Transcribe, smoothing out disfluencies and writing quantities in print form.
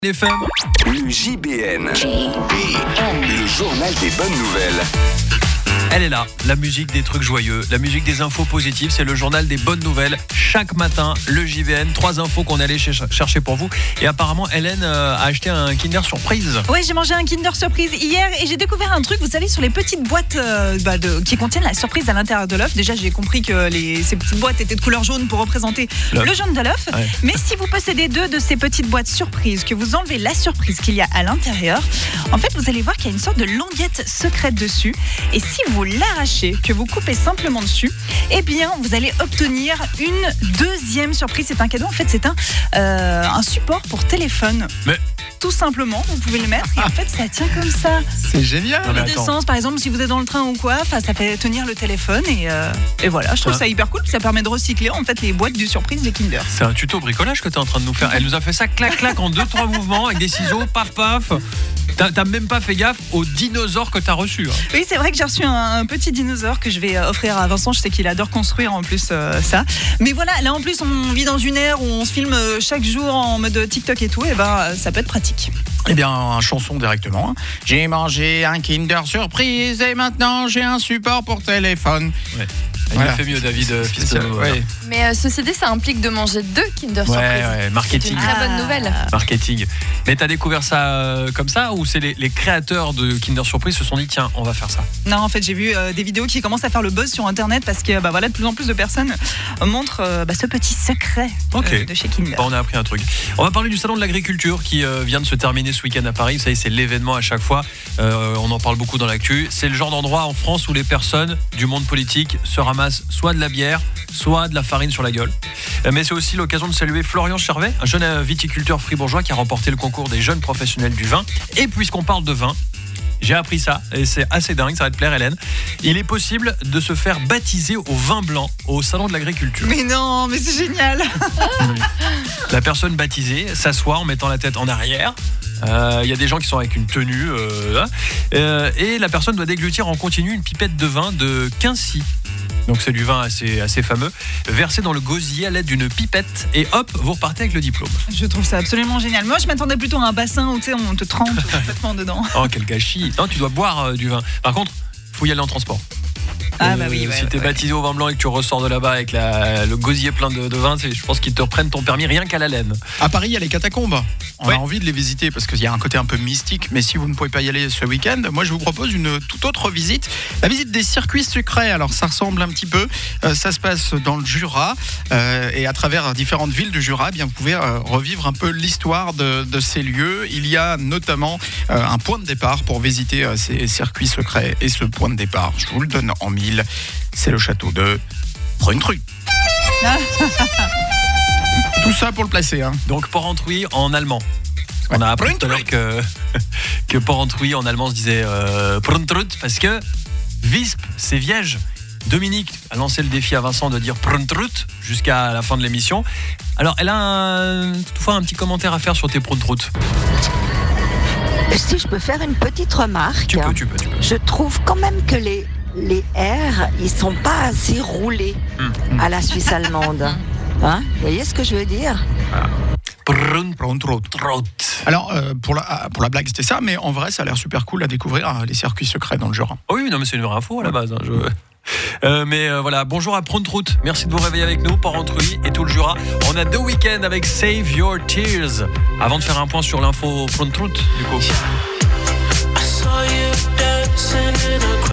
FM. Le JBN. Le journal des bonnes nouvelles. Elle est là, la musique des trucs joyeux, la musique des infos positives, c'est le journal des bonnes nouvelles. Chaque matin, le JVN, 3 infos qu'on allait chercher pour vous. Et apparemment, Hélène a acheté un Kinder Surprise. Oui, j'ai mangé un Kinder Surprise hier et j'ai découvert un truc, vous savez, sur les petites boîtes qui contiennent la surprise à l'intérieur de l'œuf. Déjà, j'ai compris que ces petites boîtes étaient de couleur jaune pour représenter le jaune de l'œuf. Ouais. Mais si vous possédez 2 de ces petites boîtes surprises, que vous enlevez la surprise qu'il y a à l'intérieur, en fait, vous allez voir qu'il y a une sorte de languette secrète dessus. Et si vous l'arrachez, que vous coupez simplement dessus, eh bien, vous allez obtenir une deuxième surprise. C'est un cadeau, en fait, c'est un support pour téléphone. Mais tout simplement, vous pouvez le mettre et en fait, ça tient comme ça. C'est génial. Dans les deux sens, par exemple, si vous êtes dans le train ou quoi, ça fait tenir le téléphone et voilà. Je trouve ça hyper cool. Ça permet de recycler en fait les boîtes du surprise des Kinder. C'est un tuto bricolage que tu es en train de nous faire. Elle nous a fait ça clac clac en 2-3 mouvements avec des ciseaux, paf paf. T'as même pas fait gaffe aux dinosaures que t'as reçus. Hein. Oui, c'est vrai que j'ai reçu un petit dinosaure que je vais offrir à Vincent. Je sais qu'il adore construire en plus ça. Mais voilà, là en plus on vit dans une ère où on se filme chaque jour en mode TikTok et tout. Et ben ça peut être pratique. Eh bien, un chanson directement. J'ai mangé un Kinder Surprise et maintenant j'ai un support pour téléphone. Ouais. Il a fait mieux, David Fistelot. Ouais. Mais ceci dit, ça implique de manger 2 Kinder Surprise. Ouais, marketing. C'est une très bonne nouvelle. Marketing. Mais t'as découvert ça comme ça ou c'est les créateurs de Kinder Surprise se sont dit tiens, on va faire ça? Non, en fait, j'ai vu des vidéos qui commencent à faire le buzz sur Internet parce que voilà, de plus en plus de personnes montrent ce petit secret de chez Kinder. On a appris un truc. On va parler du salon de l'agriculture qui vient de se terminer ce week-end à Paris. Vous savez, c'est l'événement à chaque fois. On en parle beaucoup dans l'actu. C'est le genre d'endroit en France où les personnes du monde politique se ramassent soit de la bière, soit de la farine sur la gueule. Mais c'est aussi l'occasion de saluer Florian Chervet, un jeune viticulteur fribourgeois qui a remporté le concours des jeunes professionnels du vin. Et puisqu'on parle de vin, j'ai appris ça et c'est assez dingue, ça va te plaire Hélène. Il est possible de se faire baptiser au vin blanc au salon de l'agriculture. Mais non, mais c'est génial. La personne baptisée s'assoit en mettant la tête en arrière. Il y a des gens qui sont avec une tenue et la personne doit déglutir en continu une pipette de vin de Quincy. Donc c'est du vin assez fameux, versé dans le gosier à l'aide d'une pipette et hop, vous repartez avec le diplôme. Je trouve ça absolument génial. Moi je m'attendais plutôt à un bassin où on te trempe complètement dedans. Oh quel gâchis. Non, tu dois boire du vin. Par contre, faut y aller en transport. Ah bah oui, si t'es baptisé au vin blanc et que tu ressors de là-bas avec le gosier plein de vin, je pense qu'ils te reprennent ton permis rien qu'à la laine. À Paris, il y a les catacombes. On a envie de les visiter parce qu'il y a un côté un peu mystique. Mais si vous ne pouvez pas y aller ce week-end, moi je vous propose une toute autre visite. La visite des circuits secrets. Alors ça ressemble un petit peu. Ça se passe dans le Jura et à travers différentes villes du Jura, bien vous pouvez revivre un peu l'histoire de ces lieux. Il y a notamment un point de départ pour visiter ces circuits secrets. Et ce point de départ, je vous le donne en mille. C'est le château de Pruntruth. Tout ça pour le placer. Hein. Donc Porrentruy en allemand. On a appris tout à l'heure que Porrentruy en allemand se disait Pruntruth parce que Visp, c'est Viège. Dominique a lancé le défi à Vincent de dire Pruntruth jusqu'à la fin de l'émission. Alors elle a toutefois un petit commentaire à faire sur tes Pruntruth. Si je peux faire une petite remarque, tu peux. Je trouve quand même que les R, ils sont pas assez roulés à la Suisse allemande. Hein, vous voyez ce que je veux dire? Pruntruth. Alors, pour la blague, c'était ça, mais en vrai, ça a l'air super cool à découvrir les circuits secrets dans le Jura. Oui, non, mais c'est une vraie info à la base. Mais voilà, bonjour à Pruntruth. Merci de vous réveiller avec nous, Porrentruy et tout le Jura. On a 2 week-ends avec Save Your Tears. Avant de faire un point sur l'info Pruntruth, du coup.